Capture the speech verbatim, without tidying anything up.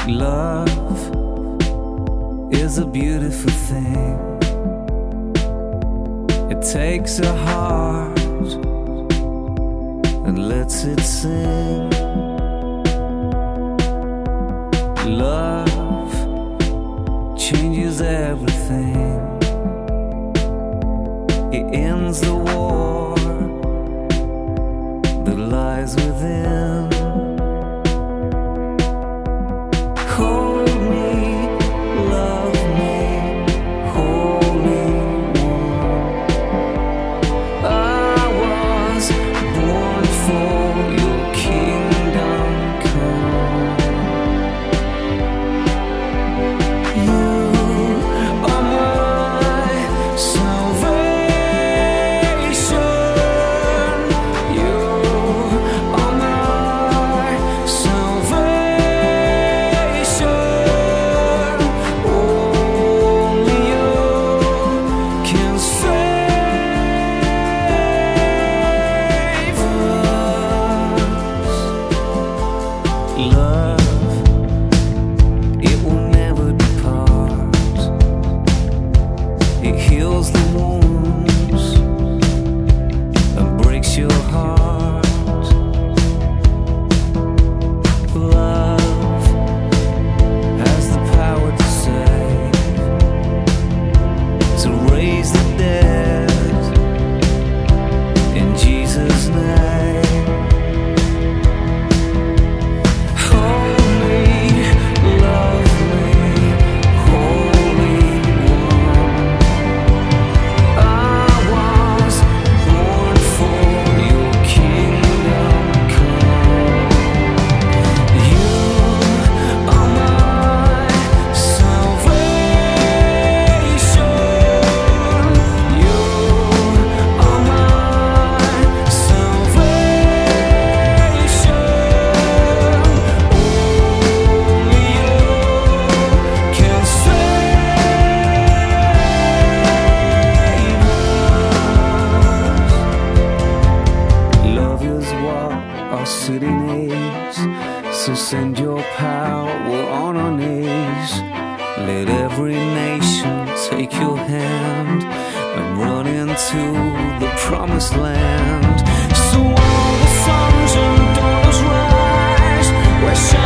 Love is a beautiful thing. It takes a heart and lets it sing. Love changes everything. It ends the war that lies within. Hold me, love me, Holy One. I was born for your kingdom come. You are my salvation. You are my salvation. Love, it will never depart. It heals the wounds and breaks your heart. Love has the power to save, to raise the dead in Jesus' name. Our city needs, so send your power, we're on our knees. Let every nation take your hand and run into the promised land. So all the sons and daughters rise, we're